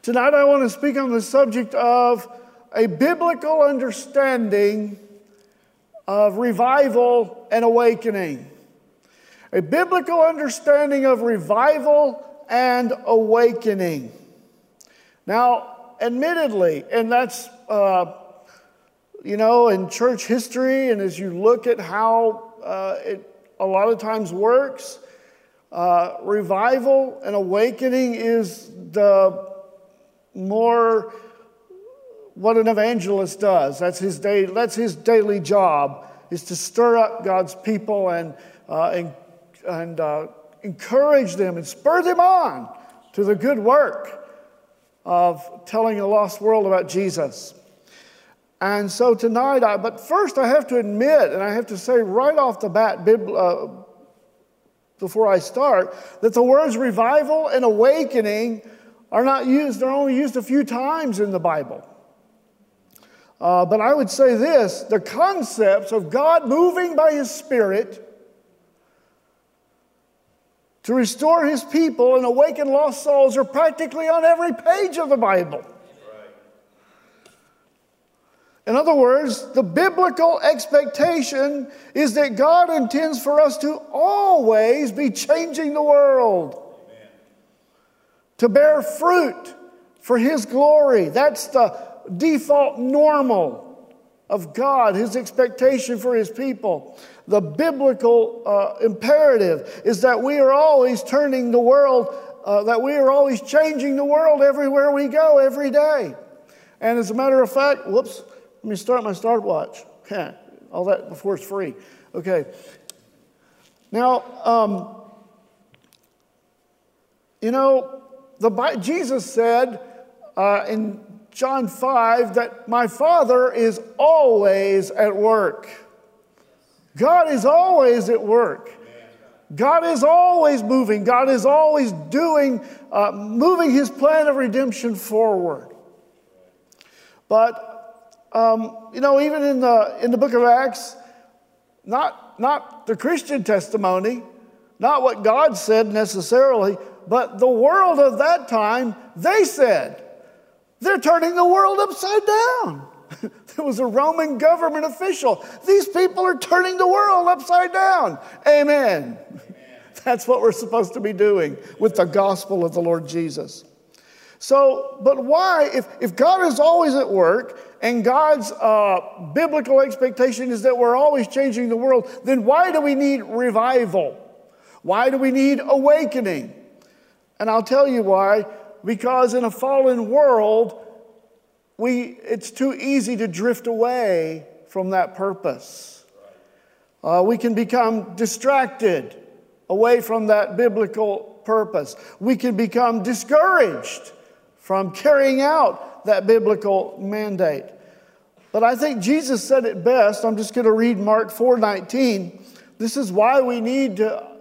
Tonight I want to speak on the subject of a biblical understanding of revival and awakening. A biblical understanding of revival and awakening. Now, admittedly, and that's, in church history, and as you look at how it a lot of times works, revival and awakening is the more what an evangelist does. That's his daily job, is to stir up God's people and encourage them and spur them on to the good work of telling a lost world about Jesus. And so tonight, but first I have to admit, and I have to say right off the bat, before I start, that the words revival and awakening are not used, they're only used a few times in the Bible. But I would say this, the concepts of God moving by His Spirit to restore His people and awaken lost souls are practically on every page of the Bible. In other words, the biblical expectation is that God intends for us to always be changing the world. Amen. To bear fruit for His glory. That's the default normal of God, His expectation for His people. The biblical imperative is that we are always turning the world, that we are always changing the world everywhere we go, every day. And as a matter of fact, let me start my stopwatch. Okay, all that before it's free. Okay. Now, Jesus said in John 5 that my Father is always at work. God is always at work. God is always moving. God is always moving His plan of redemption forward. But even in the book of Acts, not the Christian testimony, not what God said necessarily, but the world of that time, they said, they're turning the world upside down. There was a Roman government official. These people are turning the world upside down. Amen. That's what we're supposed to be doing with the gospel of the Lord Jesus. So, but why, if God is always at work and God's biblical expectation is that we're always changing the world, then why do we need revival? Why do we need awakening? And I'll tell you why. Because in a fallen world, it's too easy to drift away from that purpose. We can become distracted away from that biblical purpose. We can become discouraged from carrying out that biblical mandate. But I think Jesus said it best. I'm just going to read Mark 4:19. This is why we need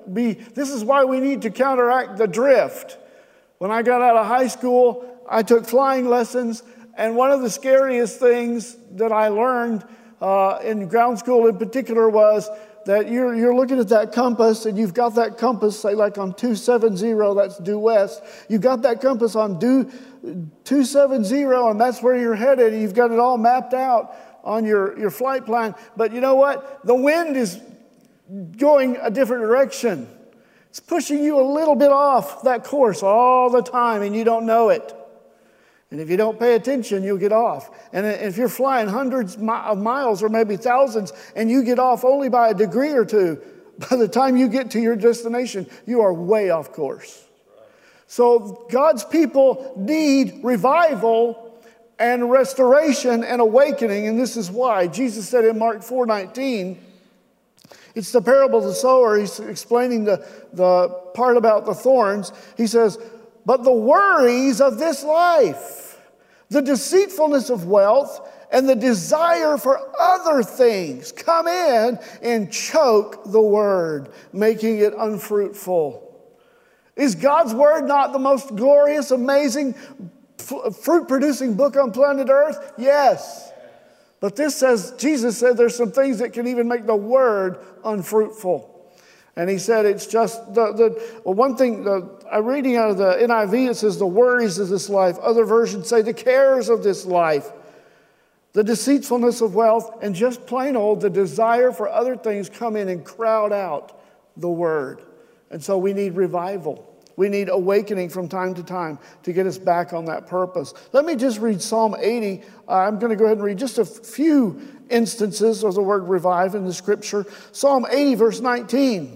to counteract the drift. When I got out of high school, I took flying lessons, and one of the scariest things that I learned in ground school in particular was that you're looking at that compass, and you've got that compass, say like on 270, that's due west. You've got that compass on due 270, and that's where you're headed. You've got it all mapped out on your flight plan. But you know what? The wind is going a different direction. It's pushing you a little bit off that course all the time, and you don't know it. And if you don't pay attention, you'll get off. And if you're flying hundreds of miles or maybe thousands, and you get off only by a degree or two, by the time you get to your destination, you are way off course. So God's people need revival and restoration and awakening, and this is why. Jesus said in Mark 4:19, it's the parable of the sower. He's explaining the part about the thorns. He says, but the worries of this life, the deceitfulness of wealth, and the desire for other things come in and choke the word, making it unfruitful. Is God's word not the most glorious, amazing, fruit-producing book on planet Earth? Yes. But Jesus said there's some things that can even make the word unfruitful. And he said it's just one thing, I'm reading out of the NIV, it says the worries of this life. Other versions say the cares of this life, the deceitfulness of wealth, and just plain old, the desire for other things come in and crowd out the word. And so we need revival. We need awakening from time to time to get us back on that purpose. Let me just read Psalm 80. I'm going to go ahead and read just a few instances of the word revive in the scripture. Psalm 80, verse 19.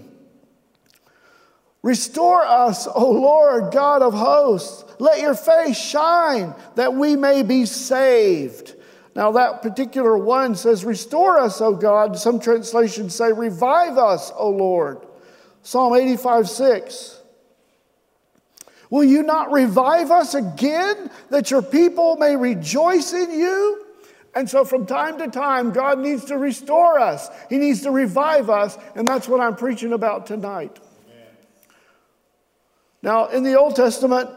Restore us, O Lord, God of hosts. Let your face shine that we may be saved. Now that particular one says, restore us, O God. Some translations say, revive us, O Lord. Psalm 85, 6. Will you not revive us again, that your people may rejoice in you? And so from time to time, God needs to restore us. He needs to revive us, and that's what I'm preaching about tonight. Amen. Now, in the Old Testament,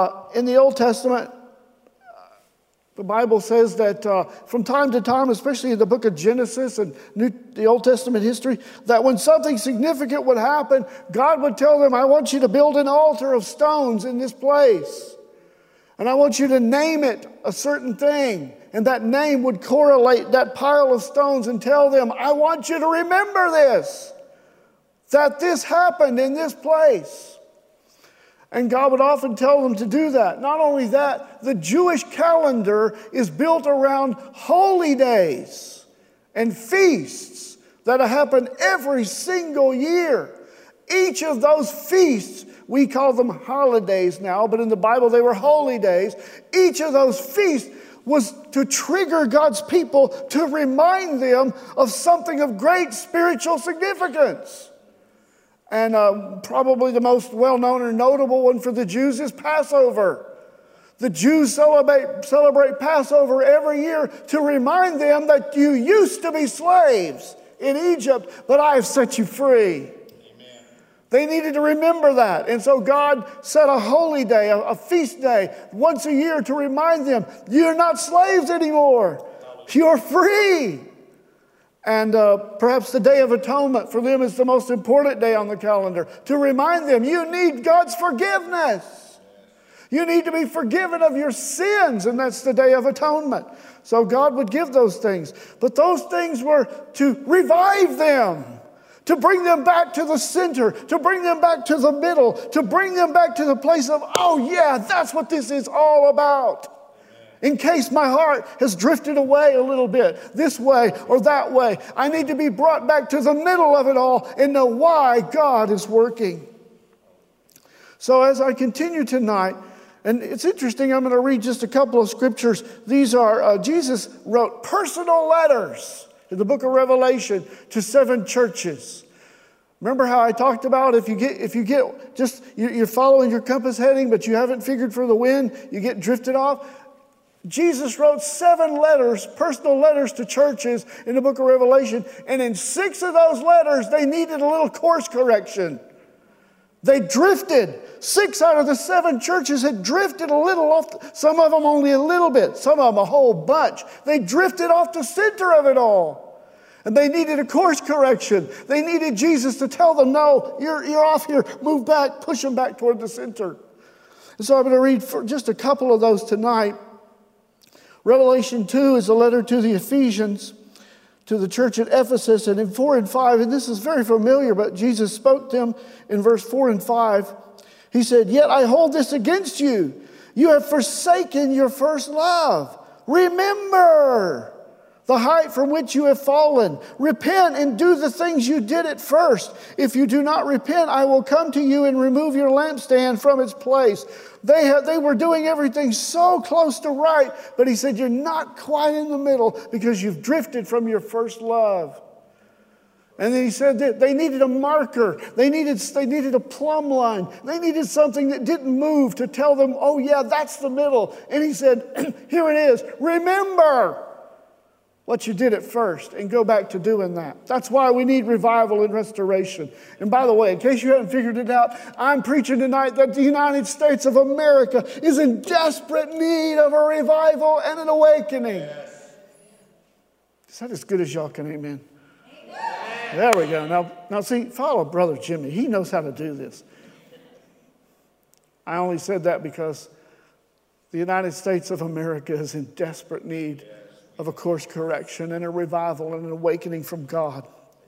the Bible says that from time to time, especially in the book of Genesis and the Old Testament history, that when something significant would happen, God would tell them, I want you to build an altar of stones in this place. And I want you to name it a certain thing. And that name would correlate that pile of stones and tell them, I want you to remember this, that this happened in this place. And God would often tell them to do that. Not only that, the Jewish calendar is built around holy days and feasts that happen every single year. Each of those feasts, we call them holidays now, but in the Bible they were holy days. Each of those feasts was to trigger God's people to remind them of something of great spiritual significance. And probably the most well-known or notable one for the Jews is Passover. The Jews celebrate Passover every year to remind them that you used to be slaves in Egypt, but I have set you free. Amen. They needed to remember that. And so God set a holy day, a feast day, once a year to remind them, you're not slaves anymore. You're free. And perhaps the Day of Atonement for them is the most important day on the calendar, to remind them you need God's forgiveness. You need to be forgiven of your sins, and that's the Day of Atonement. So God would give those things. But those things were to revive them, to bring them back to the center, to bring them back to the middle, to bring them back to the place of, oh yeah, that's what this is all about. In case my heart has drifted away a little bit, this way or that way, I need to be brought back to the middle of it all and know why God is working. So as I continue tonight, and it's interesting, I'm going to read just a couple of scriptures. These are, Jesus wrote personal letters in the book of Revelation to 7 churches. Remember how I talked about if you get just, you're following your compass heading, but you haven't figured for the wind, you get drifted off? Jesus wrote 7 letters, personal letters to churches in the book of Revelation, and in 6 of those letters, they needed a little course correction. They drifted. 6 out of the 7 churches had drifted a little off, some of them only a little bit, some of them a whole bunch. They drifted off the center of it all. And they needed a course correction. They needed Jesus to tell them, no, you're off here, move back, push them back toward the center. And so I'm going to read for just a couple of those tonight. Revelation 2 is a letter to the Ephesians, to the church at Ephesus, and in 4 and 5, and this is very familiar, but Jesus spoke to them in verse 4 and 5. He said, yet I hold this against you. You have forsaken your first love. Remember the height from which you have fallen. Repent and do the things you did at first. If you do not repent, I will come to you and remove your lampstand from its place. They were doing everything so close to right, but he said, you're not quite in the middle because you've drifted from your first love. And then he said that they needed a marker. They needed a plumb line. They needed something that didn't move to tell them, oh yeah, that's the middle. And he said, here it is. Remember what you did at first and go back to doing that. That's why we need revival and restoration. And by the way, in case you haven't figured it out, I'm preaching tonight that the United States of America is in desperate need of a revival and an awakening. Yes. Is that as good as y'all can amen? Amen. There we go. Now see, follow Brother Jimmy. He knows how to do this. I only said that because the United States of America is in desperate need of a course correction and a revival and an awakening from God.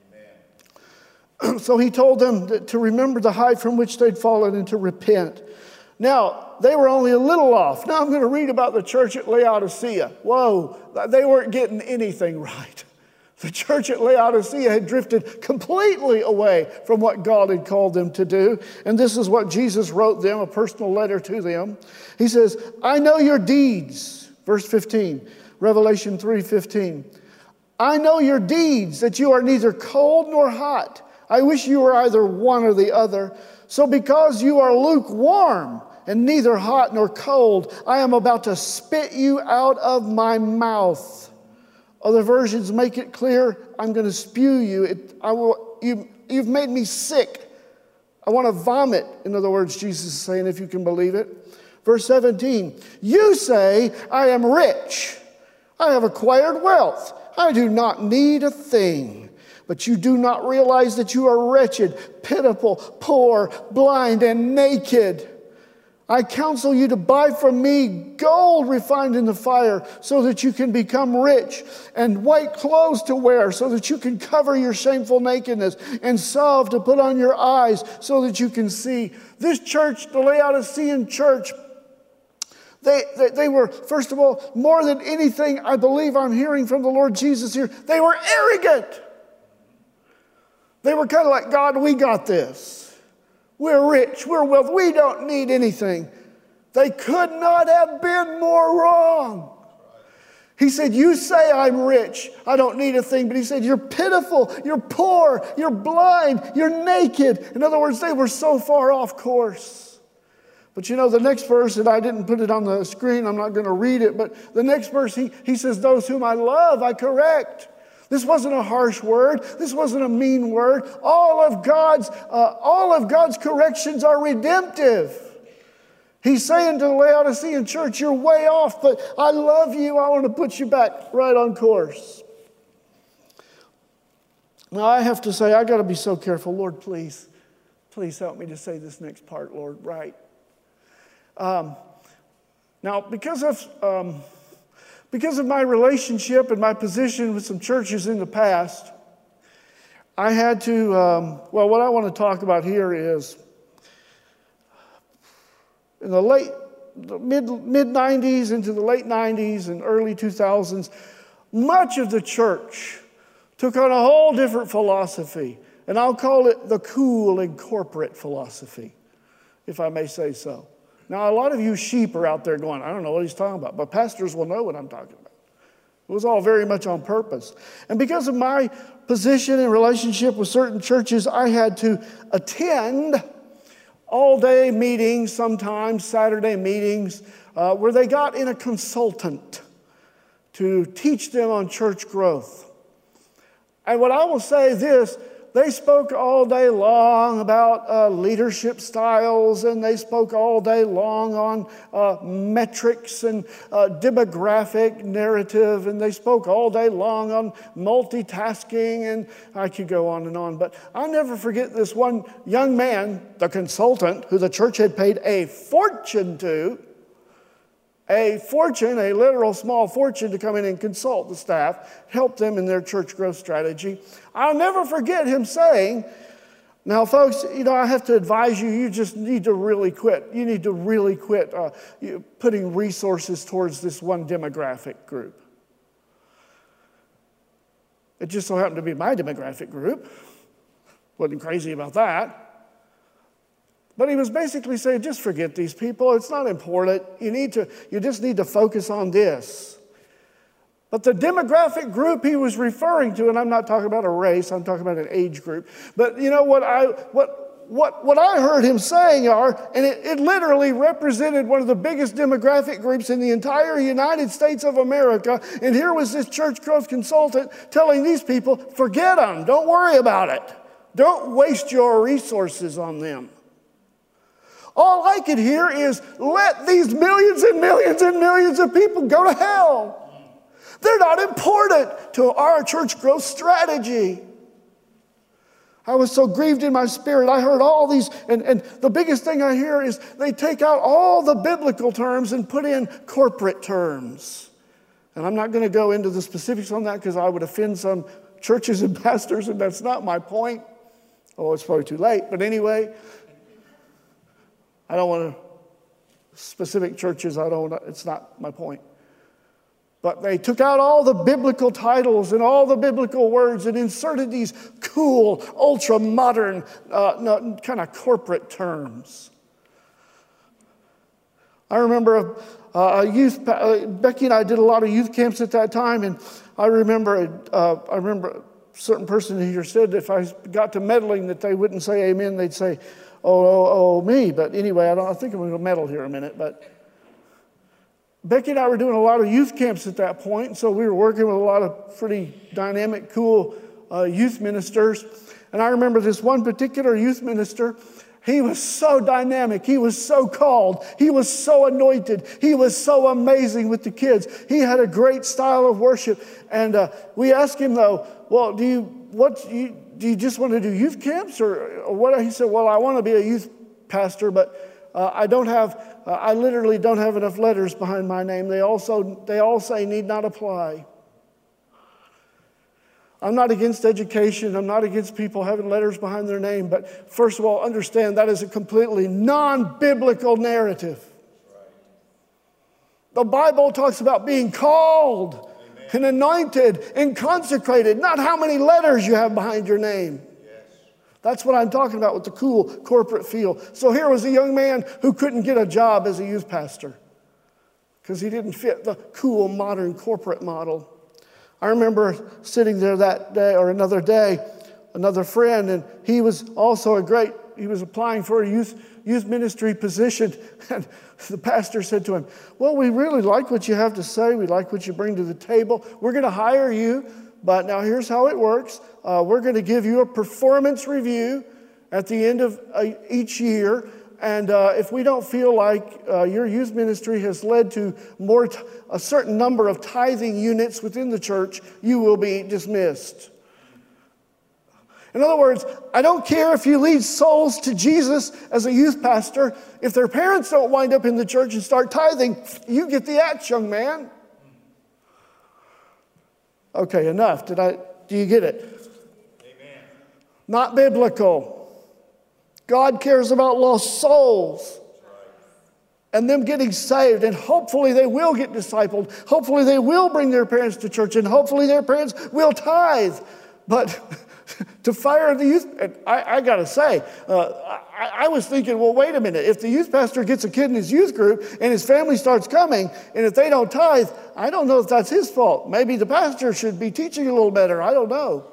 Amen. So he told them to remember the height from which they'd fallen and to repent. Now, they were only a little off. Now I'm going to read about the church at Laodicea. Whoa, they weren't getting anything right. The church at Laodicea had drifted completely away from what God had called them to do. And this is what Jesus wrote them, a personal letter to them. He says, I know your deeds. Verse 15, Revelation 3:15. I know your deeds, that you are neither cold nor hot. I wish you were either one or the other. So because you are lukewarm and neither hot nor cold, I am about to spit you out of my mouth. Other versions make it clear, I'm going to spew you. You've made me sick. I want to vomit. In other words, Jesus is saying, if you can believe it. Verse 17, you say, I am rich. I have acquired wealth. I do not need a thing. But you do not realize that you are wretched, pitiful, poor, blind, and naked. I counsel you to buy from me gold refined in the fire so that you can become rich, and white clothes to wear so that you can cover your shameful nakedness, and salve to put on your eyes so that you can see. This church, the Laodicean church, they were, first of all, more than anything I believe I'm hearing from the Lord Jesus here, they were arrogant. They were kind of like, God, we got this. We're rich, we're wealthy, we don't need anything. They could not have been more wrong. He said, you say I'm rich, I don't need a thing. But he said, you're pitiful, you're poor, you're blind, you're naked. In other words, they were so far off course. But you know, the next verse, and I didn't put it on the screen, I'm not going to read it, but the next verse, he says, those whom I love, I correct. This wasn't a harsh word. This wasn't a mean word. All of God's corrections are redemptive. He's saying to the Laodicean church, you're way off, but I love you. I want to put you back right on course. Now, I have to say, I got to be so careful. Lord, please help me to say this next part, Lord, right. Now, because of my relationship and my position with some churches in the past, I had to, what I want to talk about here is in the mid-90s into the late 90s and early 2000s, much of the church took on a whole different philosophy, and I'll call it the cool and corporate philosophy, if I may say so. Now, a lot of you sheep are out there going, I don't know what he's talking about, but pastors will know what I'm talking about. It was all very much on purpose. And because of my position and relationship with certain churches, I had to attend all-day meetings, sometimes Saturday meetings, where they got in a consultant to teach them on church growth. And what I will say is this, they spoke all day long about leadership styles, and they spoke all day long on metrics and demographic narrative, and they spoke all day long on multitasking, and I could go on and on. But I'll never forget this one young man, the consultant, who the church had paid a fortune to, a literal small fortune to come in and consult the staff, help them in their church growth strategy. I'll never forget him saying, now folks, I have to advise you, you just need to really quit. You need to really quit putting resources towards this one demographic group. It just so happened to be my demographic group. Wasn't crazy about that. But he was basically saying, just forget these people. It's not important. You just need to focus on this. But the demographic group he was referring to, and I'm not talking about a race, I'm talking about an age group. But you know what I heard him saying and it literally represented one of the biggest demographic groups in the entire United States of America. And here was this church growth consultant telling these people, forget them, don't worry about it. Don't waste your resources on them. All I could hear is, let these millions and millions and millions of people go to hell. They're not important to our church growth strategy. I was so grieved in my spirit. I heard all these, and the biggest thing I hear is they take out all the biblical terms and put in corporate terms. And I'm not going to go into the specifics on that because I would offend some churches and pastors, and that's not my point. Oh, it's probably too late. But anyway, I don't want to, specific churches, it's not my point. But they took out all the biblical titles and all the biblical words and inserted these cool, ultra-modern, kind of corporate terms. I remember Becky and I did a lot of youth camps at that time, and I remember a certain person here said if I got to meddling that they wouldn't say amen, they'd say, oh, me. But anyway, I think I'm going to meddle here a minute, but Becky and I were doing a lot of youth camps at that point, and so we were working with a lot of pretty dynamic, cool youth ministers. And I remember this one particular youth minister. He was so dynamic. He was so called. He was so anointed. He was so amazing with the kids. He had a great style of worship. And we asked him, though, well, do you just want to do youth camps or what? He said, well, I want to be a youth pastor, but I literally don't have enough letters behind my name. They all say need not apply. I'm not against education. I'm not against people having letters behind their name. But first of all, understand that is a completely non-biblical narrative. The Bible talks about being called and anointed and consecrated, not how many letters you have behind your name. That's what I'm talking about with the cool corporate feel. So here was a young man who couldn't get a job as a youth pastor because he didn't fit the cool modern corporate model. I remember sitting there that day or another day, another friend, and he was also he was applying for a youth ministry position. And the pastor said to him, well, we really like what you have to say. We like what you bring to the table. We're going to hire you. But now here's how it works. We're going to give you a performance review at the end of each year. And if we don't feel like your youth ministry has led to a certain number of tithing units within the church, you will be dismissed. In other words, I don't care if you lead souls to Jesus as a youth pastor. If their parents don't wind up in the church and start tithing, you get the axe, young man. Okay, enough. Do you get it? Amen. Not biblical. God cares about lost souls and them getting saved, and hopefully they will get discipled. Hopefully they will bring their parents to church, and hopefully their parents will tithe. But to fire the youth, I got to say, I was thinking, well, wait a minute. If the youth pastor gets a kid in his youth group and his family starts coming, and if they don't tithe, I don't know if that's his fault. Maybe the pastor should be teaching a little better. I don't know.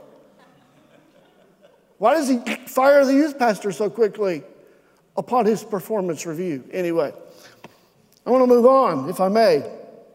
Why does he fire the youth pastor so quickly upon his performance review? Anyway, I want to move on, if I may.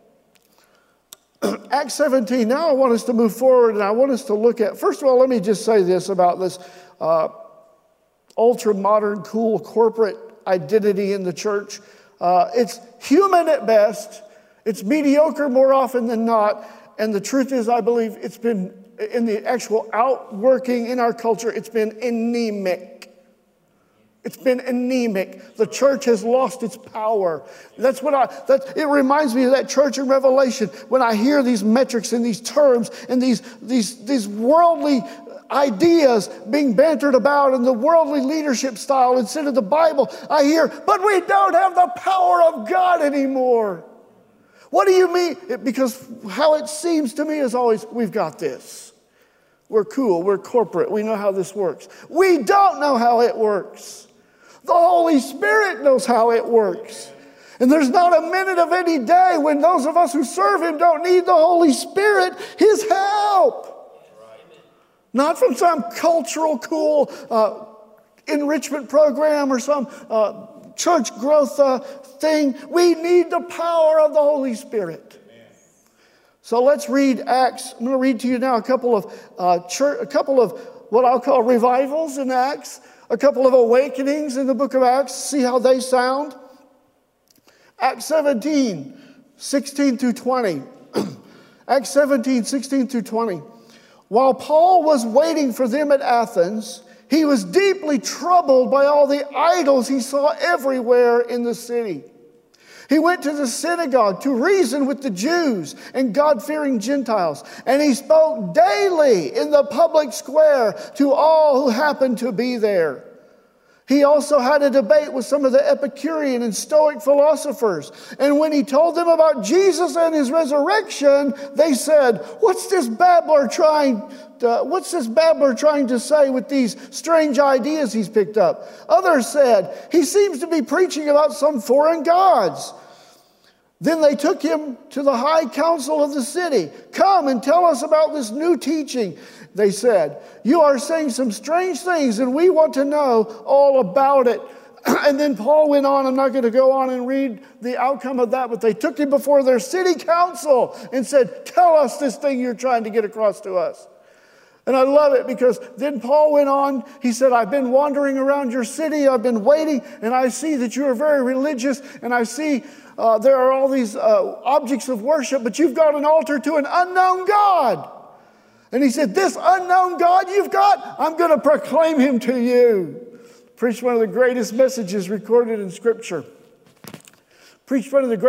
Acts 17, now I want us to move forward, and I want us to look at, first of all, let me just say this about this ultra-modern, cool corporate identity in the church. It's human at best. It's mediocre more often than not. And the truth is, I believe it's been, in the actual outworking in our culture, it's been anemic. It's been anemic. The church has lost its power. It reminds me of that church in Revelation when I hear these metrics and these terms and these worldly ideas being bantered about and the worldly leadership style instead of the Bible. I hear, but we don't have the power of God anymore. What do you mean? Because how it seems to me is always, we've got this. We're cool. We're corporate. We know how this works. We don't know how it works. The Holy Spirit knows how it works. And there's not a minute of any day when those of us who serve Him don't need the Holy Spirit, His help. Not from some cultural cool enrichment program or some church growth thing. We need the power of the Holy Spirit. Amen. So let's read Acts. I'm going to read to you now a couple of what I'll call revivals in Acts, a couple of awakenings in the book of Acts. See how they sound. Acts 17, 16 through 20. Acts 17, 16 through 20. While Paul was waiting for them at Athens, He was deeply troubled by all the idols he saw everywhere in the city. He went to the synagogue to reason with the Jews and God-fearing Gentiles, and he spoke daily in the public square to all who happened to be there. He also had a debate with some of the Epicurean and Stoic philosophers. And when he told them about Jesus and his resurrection, they said, What's this babbler trying to say with these strange ideas he's picked up? Others said, he seems to be preaching about some foreign gods. Then they took him to the high council of the city. Come and tell us about this new teaching, they said. You are saying some strange things, and we want to know all about it. And then Paul went on. I'm not going to go on and read the outcome of that, but they took him before their city council and said, tell us this thing you're trying to get across to us. And I love it because then Paul went on. He said, I've been wandering around your city. I've been waiting, and I see that you are very religious, and I see there are all these objects of worship, but you've got an altar to an unknown God. And he said, this unknown God you've got, I'm going to proclaim him to you. Preached one of the greatest messages recorded in Scripture. But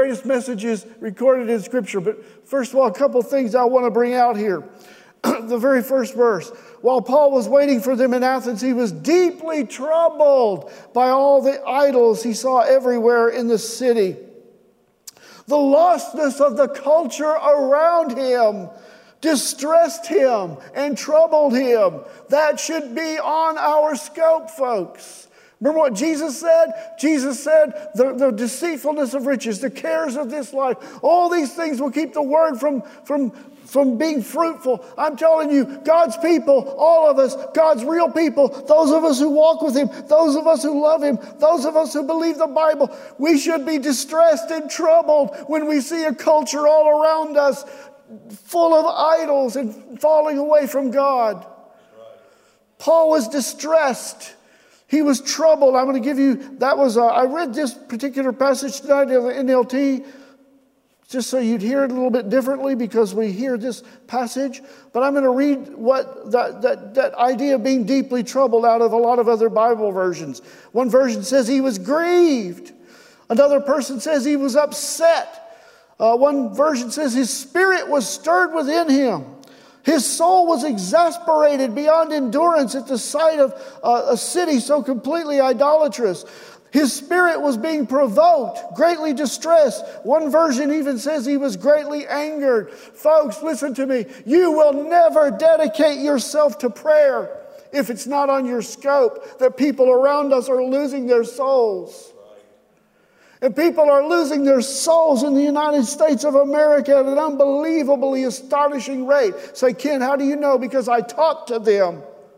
first of all, a couple things I want to bring out here. The very first verse. While Paul was waiting for them in Athens, he was deeply troubled by all the idols he saw everywhere in the city. The lostness of the culture around him distressed him and troubled him. That should be on our scope, folks. Remember what Jesus said? Jesus said, the deceitfulness of riches, the cares of this life, all these things will keep the word from being fruitful. I'm telling you, God's people, all of us, God's real people, those of us who walk with him, those of us who love him, those of us who believe the Bible, we should be distressed and troubled when we see a culture all around us full of idols and falling away from God. Paul was distressed. He was troubled. I'm going to give you, I read this particular passage tonight in the NLT just so you'd hear it a little bit differently because we hear this passage. But I'm going to read what that idea of being deeply troubled out of a lot of other Bible versions. One version says he was grieved. Another person says he was upset. One version says his spirit was stirred within him. His soul was exasperated beyond endurance at the sight of a city so completely idolatrous. His spirit was being provoked, greatly distressed. One version even says he was greatly angered. Folks, listen to me. You will never dedicate yourself to prayer if it's not on your scope that people around us are losing their souls. And people are losing their souls in the United States of America at an unbelievably astonishing rate. Say, Ken, how do you know? Because I talk to them.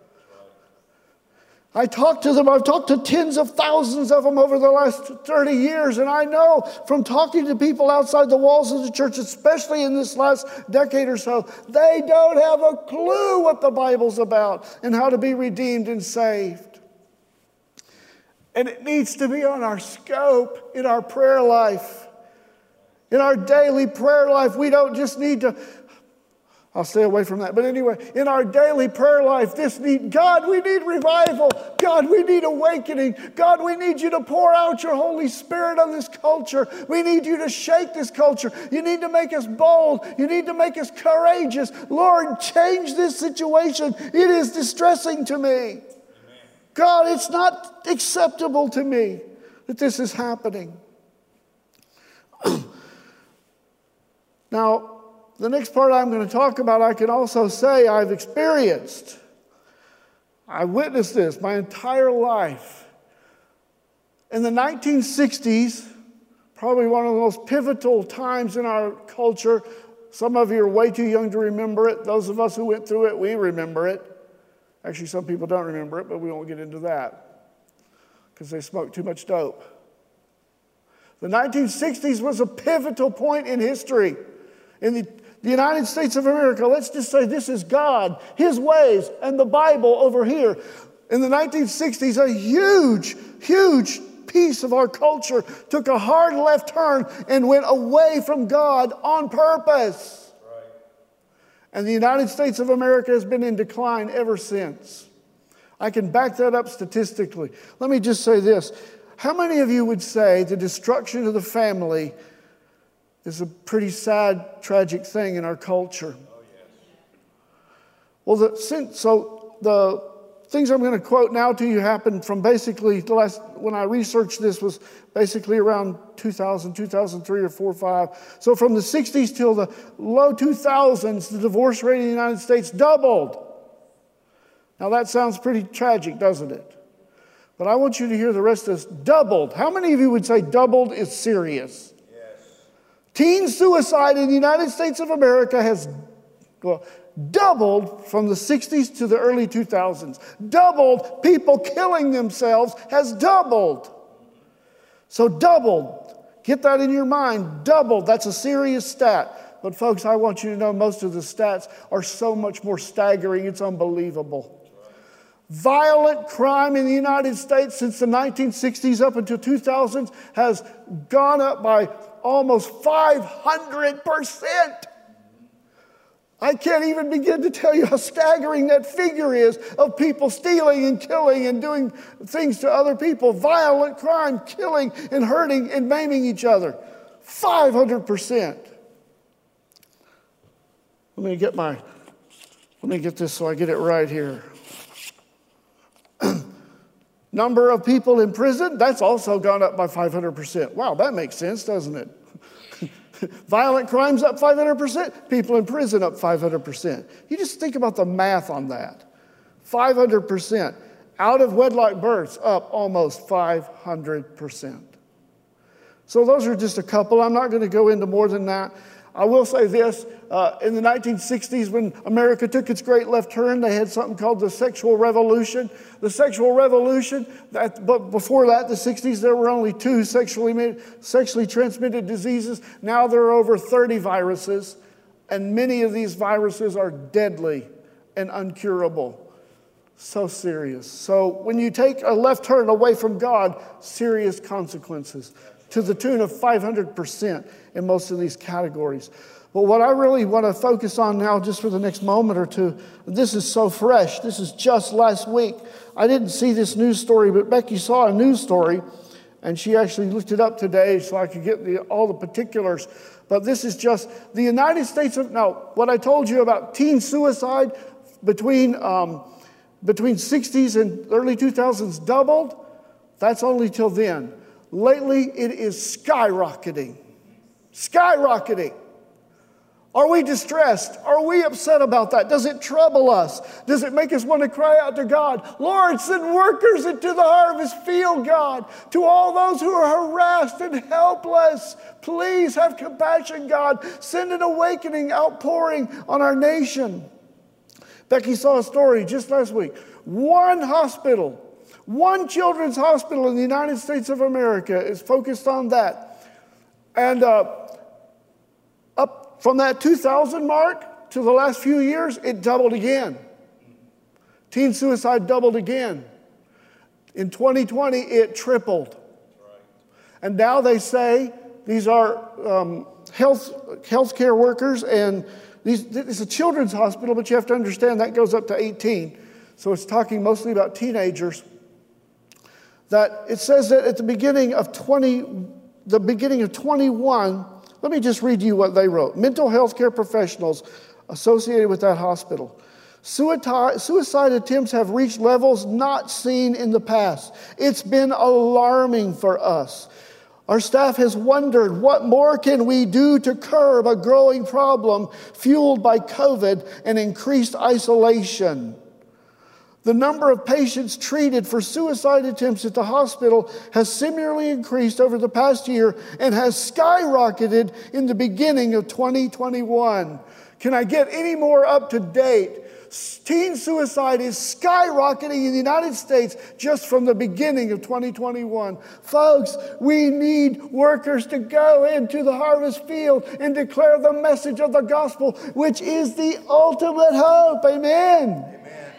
I've talked to tens of thousands of them over the last 30 years, and I know from talking to people outside the walls of the church, especially in this last decade or so, they don't have a clue what the Bible's about and how to be redeemed and saved. And it needs to be on our scope in our prayer life. In our daily prayer life, we don't just need to... I'll stay away from that. But anyway, in our daily prayer life, God, we need revival. God, we need awakening. God, we need you to pour out your Holy Spirit on this culture. We need you to shake this culture. You need to make us bold. You need to make us courageous. Lord, change this situation. It is distressing to me. Amen. God, it's not acceptable to me that this is happening. Now, the next part I'm going to talk about, I can also say I've experienced. I witnessed this my entire life. In the 1960s, probably one of the most pivotal times in our culture. Some of you are way too young to remember it. Those of us who went through it, we remember it. Actually, some people don't remember it, but we won't get into that because they smoked too much dope. The 1960s was a pivotal point in history. In the United States of America, let's just say this is God, His ways, and the Bible over here. In the 1960s, a huge piece of our culture took a hard left turn and went away from God on purpose. Right. And the United States of America has been in decline ever since. I can back that up statistically. Let me just say this. How many of you would say the destruction of the family is a pretty sad, tragic thing in our culture? Well, the things I'm going to quote now to you happened from basically when I researched this was basically around 2000, 2003 or 4 or 5. So from the 60s till the low 2000s, the divorce rate in the United States doubled. Now that sounds pretty tragic, doesn't it? But I want you to hear the rest of this. Doubled. How many of you would say doubled is serious? Yes. Teen suicide in the United States of America has doubled from the 60s to the early 2000s. Doubled. People killing themselves has doubled. So doubled. Get that in your mind. Doubled. That's a serious stat. But folks, I want you to know most of the stats are so much more staggering. It's unbelievable. Violent crime in the United States since the 1960s up until 2000 has gone up by almost 500%. I can't even begin to tell you how staggering that figure is of people stealing and killing and doing things to other people. Violent crime, killing and hurting and maiming each other. 500%. Let me get this so I get it right here. Number of people in prison, that's also gone up by 500%. Wow, that makes sense, doesn't it? Violent crimes up 500%, people in prison up 500%. You just think about the math on that. 500%. Out of wedlock births up almost 500%. So those are just a couple. I'm not going to go into more than that. I will say this, in the 1960s when America took its great left turn, they had something called the sexual revolution. The sexual revolution, but before that, the 60s, there were only 2 sexually transmitted diseases. Now there are over 30 viruses, and many of these viruses are deadly and uncurable. So serious. So when you take a left turn away from God, serious consequences to the tune of 500% in most of these categories. But what I really want to focus on now, just for the next moment or two, this is so fresh. This is just last week. I didn't see this news story, but Becky saw a news story, and she actually looked it up today so I could get all the particulars. But this is just the United States of, now, what I told you about teen suicide between 60s and early 2000s doubled. That's only till then. Lately, it is skyrocketing. Skyrocketing. Are we distressed? Are we upset about that? Does it trouble us? Does it make us want to cry out to God? Lord, send workers into the harvest field, God. To all those who are harassed and helpless, please have compassion, God. Send an awakening, outpouring on our nation. Becky saw a story just last week. One children's hospital in the United States of America is focused on that. And up from that 2000 mark to the last few years, it doubled again. Teen suicide doubled again. In 2020, it tripled. And now they say these are healthcare workers, and it's a children's hospital, but you have to understand that goes up to 18. So it's talking mostly about teenagers. That it says that at the beginning of 21, let me just read you what they wrote. Mental health care professionals associated with that hospital. Suicide attempts have reached levels not seen in the past. It's been alarming for us. Our staff has wondered, what more can we do to curb a growing problem fueled by COVID and increased isolation? The number of patients treated for suicide attempts at the hospital has similarly increased over the past year and has skyrocketed in the beginning of 2021. Can I get any more up to date? Teen suicide is skyrocketing in the United States just from the beginning of 2021. Folks, we need workers to go into the harvest field and declare the message of the gospel, which is the ultimate hope. Amen.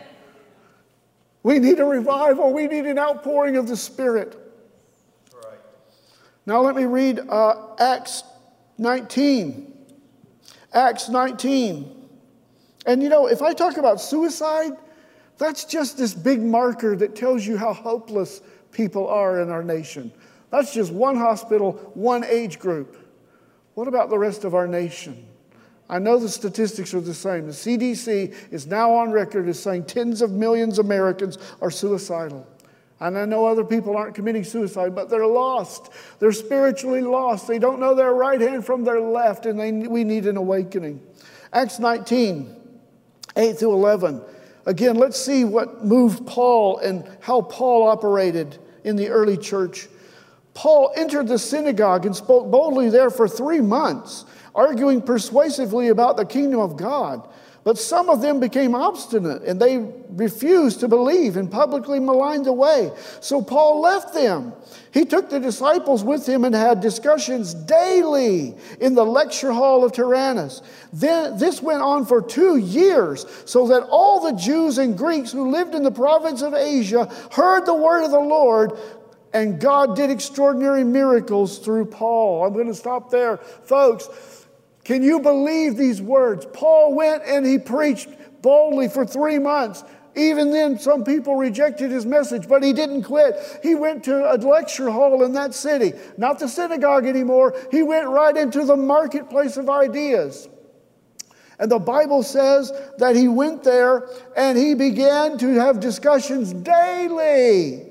We need a revival. We need an outpouring of the Spirit. Right. Now let me read Acts 19. Acts 19. And you know, if I talk about suicide, That's just this big marker that tells you how hopeless people are in our nation. That's just one hospital, one age group. What about the rest of our nation? I know the statistics are the same. The CDC is now on record as saying tens of millions of Americans are suicidal. And I know other people aren't committing suicide, but they're lost. They're spiritually lost. They don't know their right hand from their left, and we need an awakening. Acts 19, 8 through 11. Again, let's see what moved Paul and how Paul operated in the early church. Paul entered the synagogue and spoke boldly there for 3 months, arguing persuasively about the kingdom of God. But some of them became obstinate, and they refused to believe and publicly maligned the way. So Paul left them. He took the disciples with him and had discussions daily in the lecture hall of Tyrannus. Then this went on for 2 years, so that all the Jews and Greeks who lived in the province of Asia heard the word of the Lord, and God did extraordinary miracles through Paul. I'm going to stop there. Folks, can you believe these words? Paul went and he preached boldly for 3 months. Even then, some people rejected his message, but he didn't quit. He went to a lecture hall in that city, not the synagogue anymore. He went right into the marketplace of ideas. And the Bible says that he went there and he began to have discussions daily.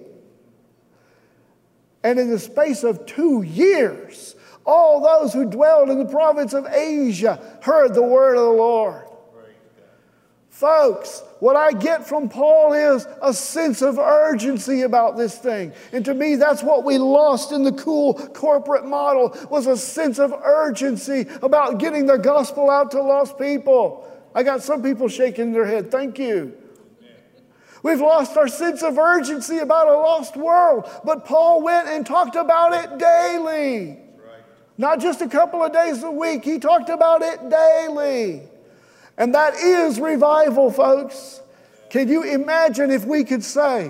And in the space of 2 years, all those who dwelled in the province of Asia heard the word of the Lord. Folks, what I get from Paul is a sense of urgency about this thing. And to me, that's what we lost in the cool corporate model, was a sense of urgency about getting the gospel out to lost people. I got some people shaking their head. Thank you. We've lost our sense of urgency about a lost world. But Paul went and talked about it daily. Not just a couple of days a week. He talked about it daily. And that is revival, folks. Can you imagine if we could say,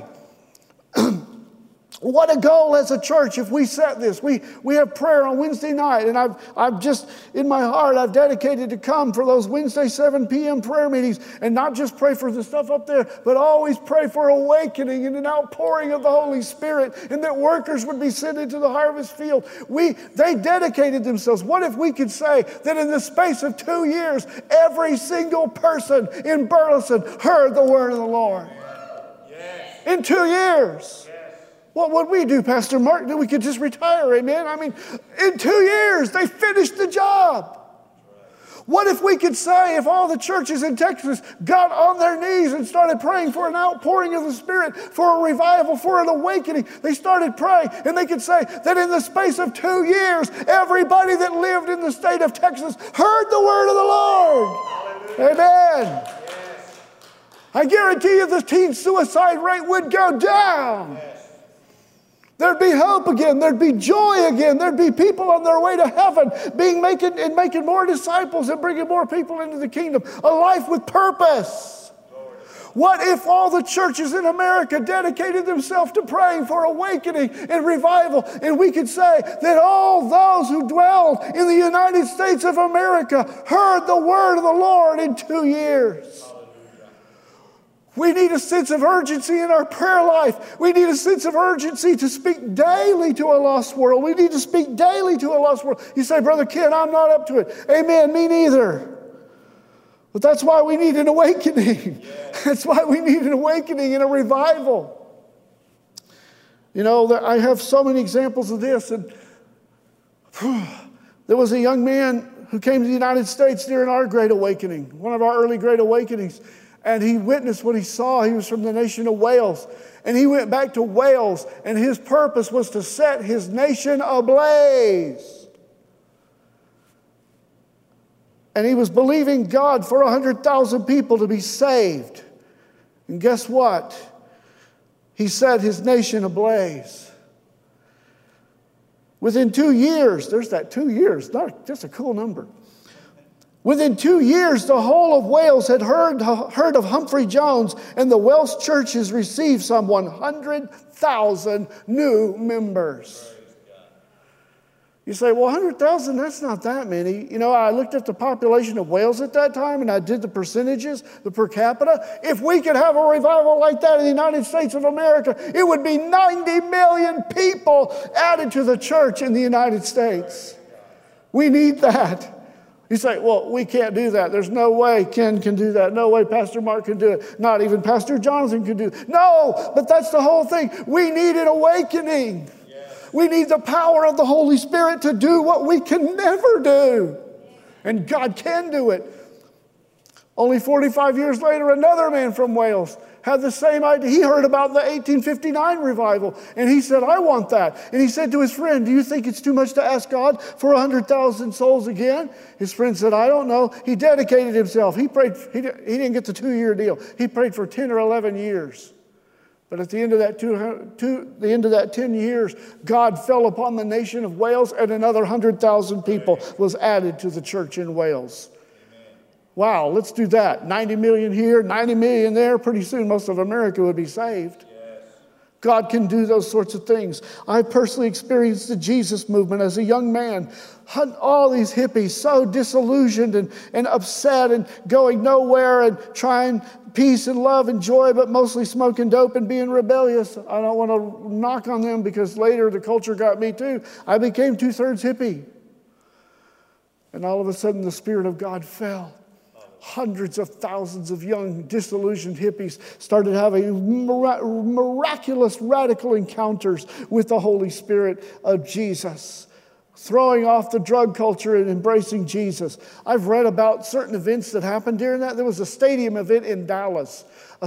what a goal as a church if we set this. We have prayer on Wednesday night, and I've just, in my heart, I've dedicated to come for those Wednesday 7 p.m. prayer meetings and not just pray for the stuff up there, but always pray for awakening and an outpouring of the Holy Spirit, and that workers would be sent into the harvest field. They dedicated themselves. What if we could say that in the space of 2 years, every single person in Burleson heard the word of the Lord? Yes. In 2 years. What would we do, Pastor Mark? We could just retire, amen? I mean, in 2 years, they finished the job. What if we could say, if all the churches in Texas got on their knees and started praying for an outpouring of the Spirit, for a revival, for an awakening, they started praying, and they could say that in the space of 2 years, everybody that lived in the state of Texas heard the word of the Lord. Hallelujah. Amen. Yes. I guarantee you the teen suicide rate would go down. Yes. There'd be hope again. There'd be joy again. There'd be people on their way to heaven making more disciples and bringing more people into the kingdom. A life with purpose. What if all the churches in America dedicated themselves to praying for awakening and revival, and we could say that all those who dwell in the United States of America heard the word of the Lord in 2 years? We need a sense of urgency in our prayer life. We need a sense of urgency to speak daily to a lost world. We need to speak daily to a lost world. You say, Brother Ken, I'm not up to it. Amen, me neither. But that's why we need an awakening. Yes. That's why we need an awakening and a revival. You know, I have so many examples of this. And there was a young man who came to the United States during our Great Awakening, one of our early Great Awakenings. And he witnessed what he saw. He was from the nation of Wales. And he went back to Wales, and his purpose was to set his nation ablaze. And he was believing God for 100,000 people to be saved. And guess what? He set his nation ablaze. Within 2 years, there's that 2 years, just a cool number. Within 2 years, the whole of Wales had heard of Humphrey Jones, and the Welsh churches received some 100,000 new members. You say, well, 100,000, that's not that many. You know, I looked at the population of Wales at that time, and I did the percentages, the per capita. If we could have a revival like that in the United States of America, it would be 90 million people added to the church in the United States. We need that. You say, well, we can't do that. There's no way Ken can do that. No way Pastor Mark can do it. Not even Pastor Jonathan can do it. No, but that's the whole thing. We need an awakening. We need the power of the Holy Spirit to do what we can never do. And God can do it. Only 45 years later, another man from Wales had the same idea. He heard about the 1859 revival, and he said, I want that. And he said to his friend, do you think it's too much to ask God for 100,000 souls again? His friend said, I don't know. He dedicated himself. He prayed. He didn't get the 2-year deal. He prayed for 10 or 11 years. But at the end of that 10 years, God fell upon the nation of Wales, and another 100,000 people was added to the church in Wales. Amen. Wow, let's do that. 90 million here, 90 million there. Pretty soon, most of America would be saved. Yes. God can do those sorts of things. I personally experienced the Jesus movement as a young man. All these hippies so disillusioned and upset and going nowhere and trying peace and love and joy, but mostly smoking dope and being rebellious. I don't want to knock on them because later the culture got me too. I became 2/3 hippie. And all of a sudden the Spirit of God fell. Hundreds of thousands of young, disillusioned hippies started having miraculous, radical encounters with the Holy Spirit of Jesus, throwing off the drug culture and embracing Jesus. I've read about certain events that happened during that. There was a stadium event in Dallas.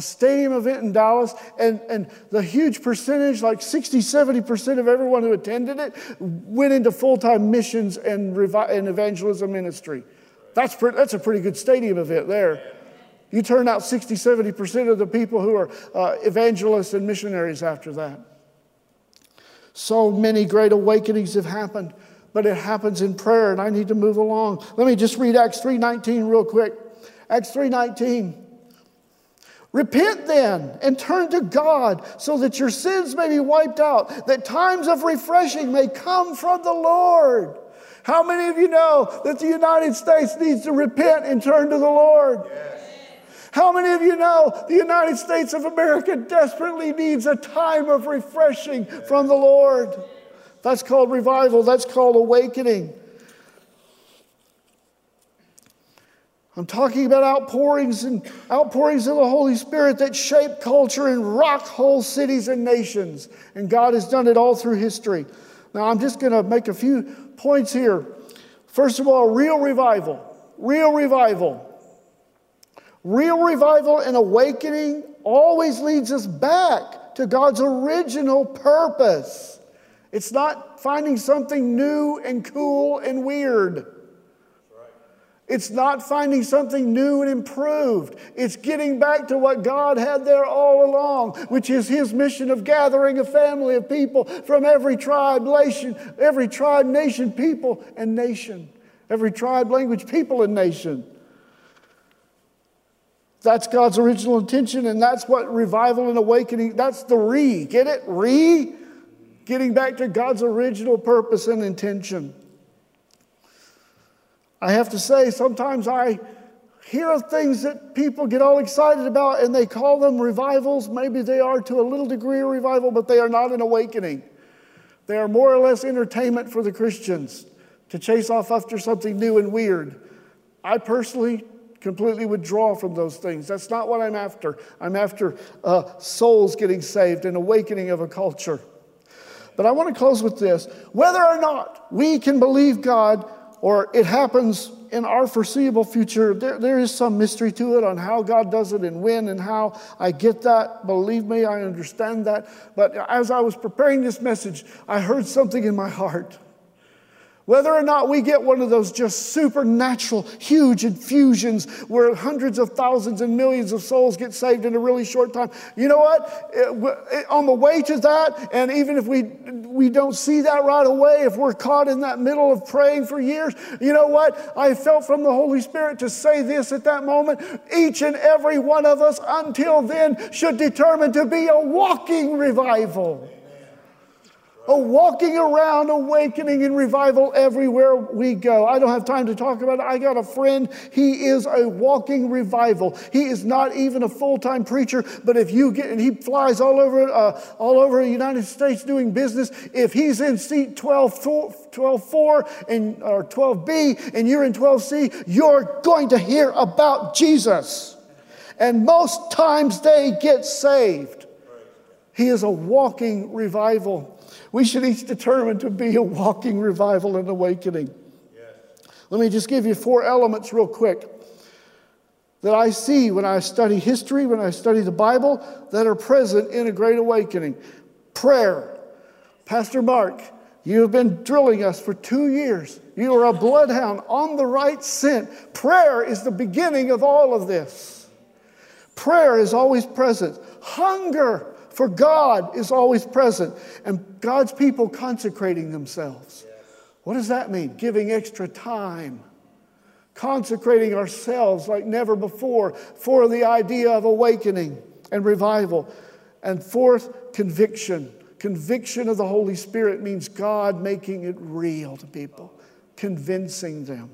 And the huge percentage, like 60-70% of everyone who attended it, went into full-time missions and evangelism ministry. That's a pretty good stadium event there. You turn out 60-70% of the people who are evangelists and missionaries after that. So many great awakenings have happened, but it happens in prayer, and I need to move along. Let me just read Acts 3:19 real quick. Acts 3:19. Repent then and turn to God so that your sins may be wiped out, that times of refreshing may come from the Lord. How many of you know that the United States needs to repent and turn to the Lord? Yes. How many of you know the United States of America desperately needs a time of refreshing from the Lord? That's called revival. That's called awakening. I'm talking about outpourings of the Holy Spirit that shape culture and rock whole cities and nations. And God has done it all through history. Now, I'm just going to make a few points here. First of all, real revival. Real revival. Real revival and awakening always leads us back to God's original purpose. It's not finding something new and cool and weird. It's not finding something new and improved. It's getting back to what God had there all along, which is His mission of gathering a family of people from every tribe, nation, people, and nation. Every tribe, language, people, and nation. That's God's original intention, and that's what revival and awakening, that's the get it? Getting back to God's original purpose and intention. I have to say, sometimes I hear of things that people get all excited about and they call them revivals. Maybe they are to a little degree a revival, but they are not an awakening. They are more or less entertainment for the Christians to chase off after something new and weird. I personally completely withdraw from those things. That's not what I'm after. I'm after souls getting saved and awakening of a culture. But I want to close with this. Whether or not we can believe God or it happens in our foreseeable future, there is some mystery to it on how God does it and when and how. I get that. Believe me, I understand that. But as I was preparing this message, I heard something in my heart. Whether or not we get one of those just supernatural, huge infusions where hundreds of thousands and millions of souls get saved in a really short time. You know what? On the way to that, and even if we don't see that right away, if we're caught in that middle of praying for years, you know what? I felt from the Holy Spirit to say this at that moment. Each and every one of us until then should determine to be a walking revival. walking around, awakening and revival everywhere we go. I don't have time to talk about it. I got a friend. He is a walking revival. He is not even a full-time preacher, but if you get, and he flies all over the United States doing business. If he's in seat 12-4 and or 12B and you're in 12C, you're going to hear about Jesus. And most times they get saved. He is a walking revival. We should each determine to be a walking revival and awakening. Yes. Let me just give you 4 elements real quick that I see when I study history, when I study the Bible, that are present in a great awakening. Prayer. Pastor Mark, you have been drilling us for 2 years. You are a bloodhound on the right scent. Prayer is the beginning of all of this. Prayer is always present. Hunger for God is always present. And God's people consecrating themselves. What does that mean? Giving extra time. Consecrating ourselves like never before for the idea of awakening and revival. And 4th, conviction. Conviction of the Holy Spirit means God making it real to people. Convincing them.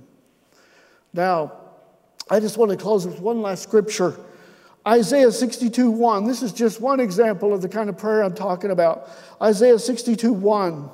Now, I just want to close with one last scripture. Isaiah 62:1. This is just one example of the kind of prayer I'm talking about. Isaiah 62:1.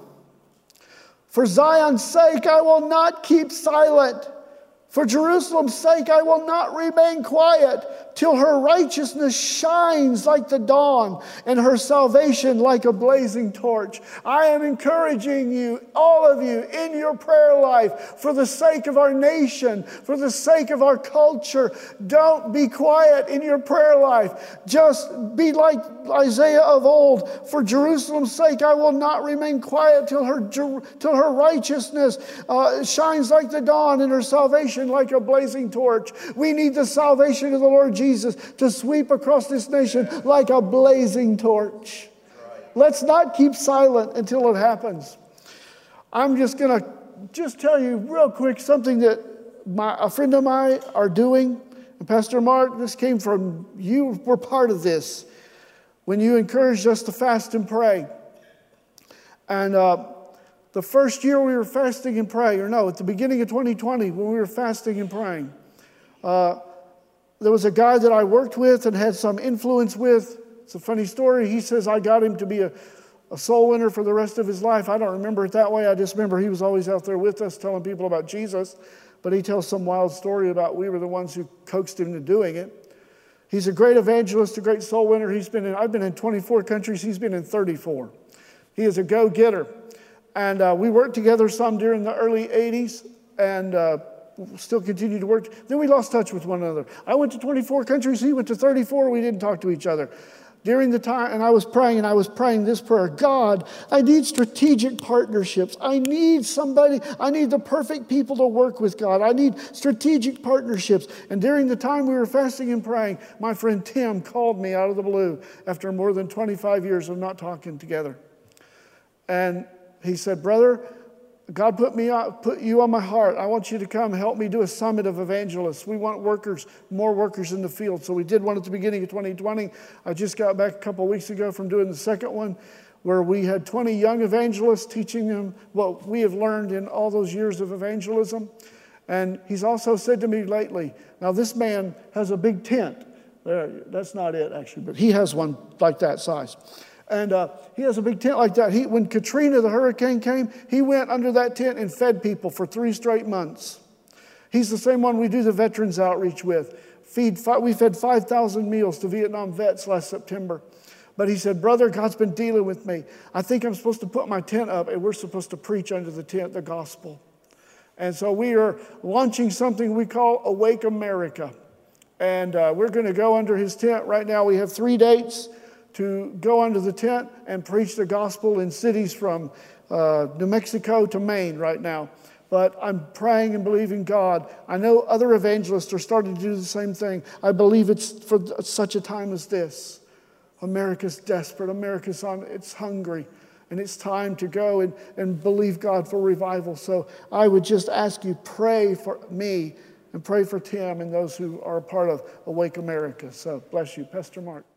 For Zion's sake, I will not keep silent. For Jerusalem's sake, I will not remain quiet till her righteousness shines like the dawn and her salvation like a blazing torch. I am encouraging you, all of you, in your prayer life, for the sake of our nation, for the sake of our culture. Don't be quiet in your prayer life. Just be like Isaiah of old. For Jerusalem's sake, I will not remain quiet till her righteousness shines like the dawn and her salvation like a blazing torch. We need the salvation of the Lord Jesus to sweep across this nation like a blazing torch. Let's not keep silent until it happens. I'm just going to tell you real quick something that a friend of mine are doing. And Pastor Mark, this came from you. Were part of this when you encouraged us to fast and pray. And the first year we were fasting and praying, at the beginning of 2020 when we were fasting and praying, there was a guy that I worked with and had some influence with. It's a funny story. He says I got him to be a soul winner for the rest of his life. I don't remember it that way. I just remember he was always out there with us telling people about Jesus. But he tells some wild story about we were the ones who coaxed him into doing it. He's a great evangelist, a great soul winner. I've been in 24 countries. He's been in 34. He is a go-getter. And we worked together some during the early 80s and still continue to work. Then we lost touch with one another. I went to 24 countries. He went to 34. We didn't talk to each other. During the time, and I was praying this prayer. God, I need strategic partnerships. I need the perfect people to work with, God. I need strategic partnerships. And during the time we were fasting and praying, my friend Tim called me out of the blue after more than 25 years of not talking together. And he said, brother, God put you on my heart. I want you to come help me do a summit of evangelists. We want more workers in the field. So we did one at the beginning of 2020. I just got back a couple of weeks ago from doing the second one where we had 20 young evangelists teaching them what we have learned in all those years of evangelism. And he's also said to me lately, now this man has a big tent. That's not it actually, but he has one like that size. And he has a big tent like that. When Katrina, the hurricane, came, he went under that tent and fed people for 3 straight months. He's the same one we do the veterans outreach with. We fed 5,000 meals to Vietnam vets last September. But he said, brother, God's been dealing with me. I think I'm supposed to put my tent up and we're supposed to preach under the tent the gospel. And so we are launching something we call Awake America. And we're going to go under his tent. Right now we have 3 dates to go under the tent and preach the gospel in cities from New Mexico to Maine right now. But I'm praying and believing God. I know other evangelists are starting to do the same thing. I believe it's for such a time as this. America's desperate. It's hungry. And it's time to go and believe God for revival. So I would just ask you, pray for me and pray for Tim and those who are a part of Awake America. So bless you. Pastor Mark.